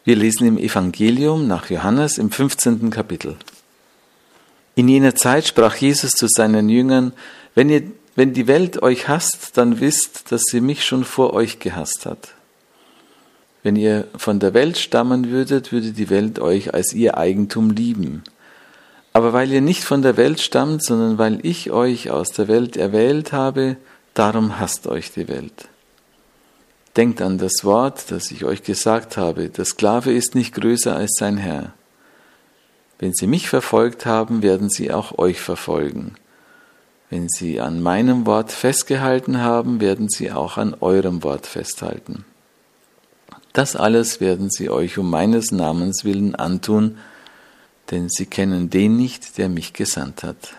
Wir lesen im Evangelium nach Johannes im 15. Kapitel. In jener Zeit sprach Jesus zu seinen Jüngern: Wenn die Welt euch hasst, dann wisst, dass sie mich schon vor euch gehasst hat. Wenn ihr von der Welt stammen würdet, würde die Welt euch als ihr Eigentum lieben. Aber weil ihr nicht von der Welt stammt, sondern weil ich euch aus der Welt erwählt habe, darum hasst euch die Welt. Denkt an das Wort, das ich euch gesagt habe: Der Sklave ist nicht größer als sein Herr. Wenn sie mich verfolgt haben, werden sie auch euch verfolgen. Wenn sie an meinem Wort festgehalten haben, werden sie auch an eurem Wort festhalten. Das alles werden sie euch um meines Namens willen antun, denn sie kennen den nicht, der mich gesandt hat.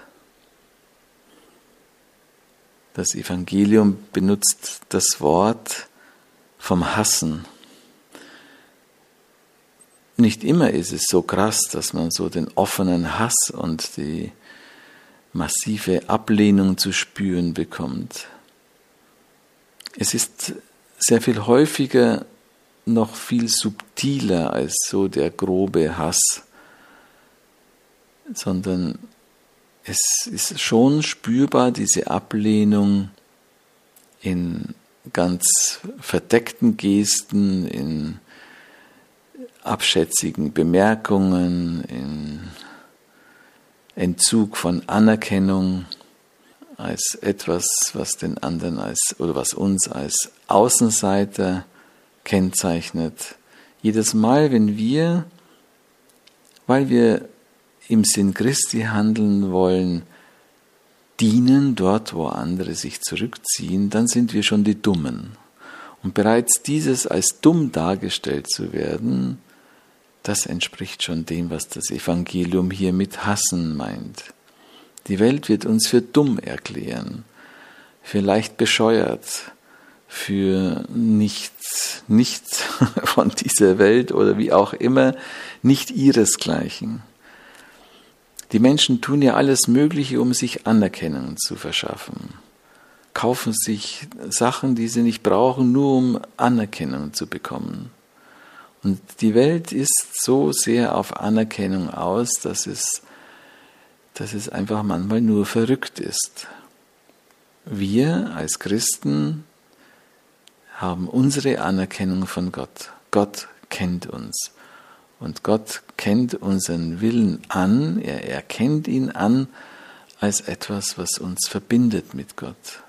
Das Evangelium benutzt das Wort vom Hassen. Nicht immer ist es so krass, dass man so den offenen Hass und die massive Ablehnung zu spüren bekommt. Es ist sehr viel häufiger, noch viel subtiler als so der grobe Hass, sondern es ist schon spürbar, diese Ablehnung in ganz verdeckten Gesten, in abschätzigen Bemerkungen, in Entzug von Anerkennung als etwas, was den anderen was uns als Außenseiter kennzeichnet. Jedes Mal, weil wir im Sinn Christi handeln wollen, dienen dort, wo andere sich zurückziehen, dann sind wir schon die Dummen. Und bereits dieses als dumm dargestellt zu werden, das entspricht schon dem, was das Evangelium hier mit Hassen meint. Die Welt wird uns für dumm erklären, für leicht bescheuert, für nichts von dieser Welt oder wie auch immer, nicht ihresgleichen. Die Menschen tun ja alles Mögliche, um sich Anerkennung zu verschaffen. Kaufen sich Sachen, die sie nicht brauchen, nur um Anerkennung zu bekommen. Und die Welt ist so sehr auf Anerkennung aus, dass es einfach manchmal nur verrückt ist. Wir als Christen haben unsere Anerkennung von Gott. Gott kennt uns. Und Gott kennt unseren Willen an, er erkennt ihn an als etwas, was uns verbindet mit Gott.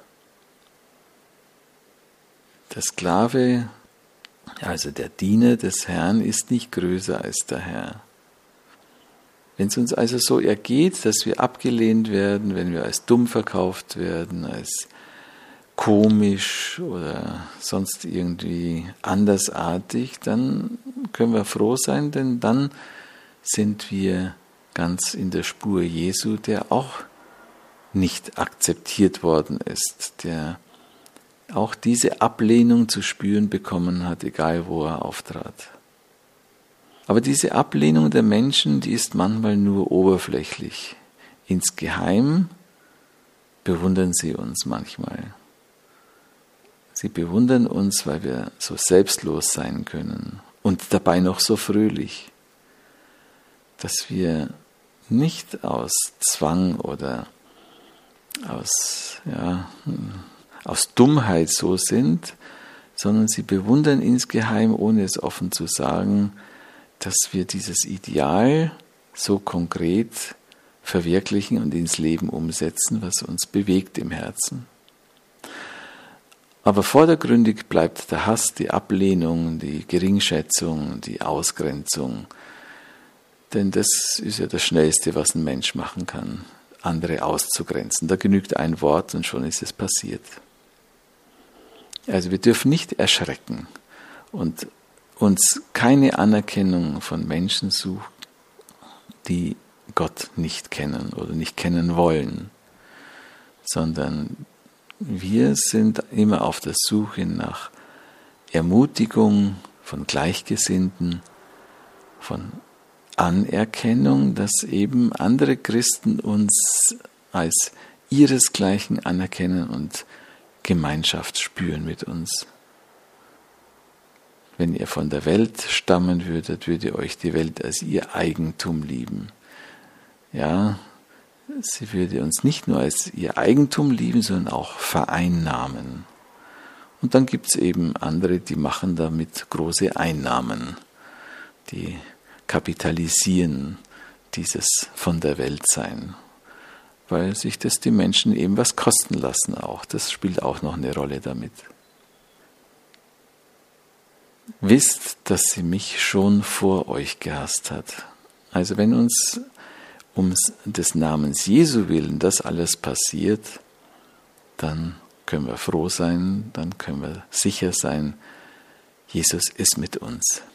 Der Sklave, also der Diener des Herrn, ist nicht größer als der Herr. Wenn es uns also so ergeht, dass wir abgelehnt werden, wenn wir als dumm verkauft werden, als komisch oder sonst irgendwie andersartig, dann können wir froh sein, denn dann sind wir ganz in der Spur Jesu, der auch nicht akzeptiert worden ist, der auch diese Ablehnung zu spüren bekommen hat, egal wo er auftrat. Aber diese Ablehnung der Menschen, die ist manchmal nur oberflächlich. Insgeheim bewundern sie uns manchmal. Sie bewundern uns, weil wir so selbstlos sein können und dabei noch so fröhlich, dass wir nicht aus Zwang oder aus Dummheit so sind, sondern sie bewundern insgeheim, ohne es offen zu sagen, dass wir dieses Ideal so konkret verwirklichen und ins Leben umsetzen, was uns bewegt im Herzen. Aber vordergründig bleibt der Hass, die Ablehnung, die Geringschätzung, die Ausgrenzung. Denn das ist ja das Schnellste, was ein Mensch machen kann, andere auszugrenzen. Da genügt ein Wort und schon ist es passiert. Also wir dürfen nicht erschrecken und uns keine Anerkennung von Menschen suchen, die Gott nicht kennen oder nicht kennen wollen, sondern wir sind immer auf der Suche nach Ermutigung von Gleichgesinnten, von Anerkennung, dass eben andere Christen uns als ihresgleichen anerkennen und Gemeinschaft spüren mit uns. Wenn ihr von der Welt stammen würdet, würde euch die Welt als ihr Eigentum lieben. Ja, sie würde uns nicht nur als ihr Eigentum lieben, sondern auch vereinnahmen. Und dann gibt es eben andere, die machen damit große Einnahmen. Die kapitalisieren dieses von der Welt sein, weil sich das die Menschen eben was kosten lassen auch. Das spielt auch noch eine Rolle damit. Wisst, dass sie mich schon vor euch gehasst hat. Also wenn uns des Namens Jesu willen das alles passiert, dann können wir froh sein, dann können wir sicher sein, Jesus ist mit uns.